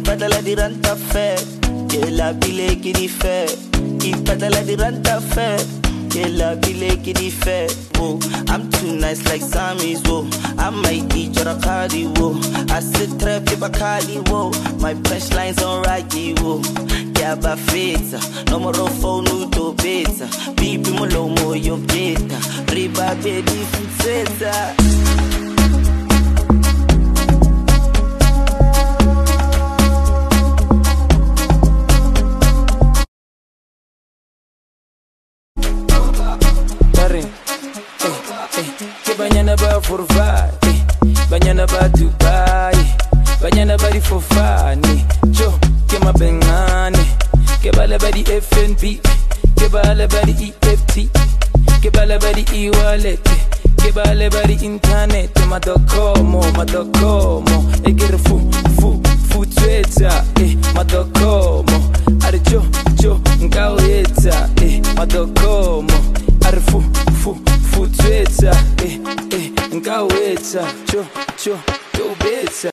patala di ranta fe, che la bile che di fe, I patala di ranta fe, che la bile che di fe. Whoa, I'm too nice like Sammy's, whoa. I might eat your cardi, whoa. I sit trap your Bacardi, whoa. My punchlines on Rocky, whoa. Yeah, bafeta, no more phone, no to beta. Bibi molo mo yo beta, riba baby fuzeta. Banyana ba for vai, banyana ba Dubai, banyana ba di for fani. Jo, ke mabengane, ke bala ba di FNB, ke bala ba di EFT, ke bala ba di e-wallet, ke bala ba di internet. Madokomo, e ke re fu Twitter, madokomo, are jo nkaweta, madokomo, are fu Twitter, nkaweta, jo beta.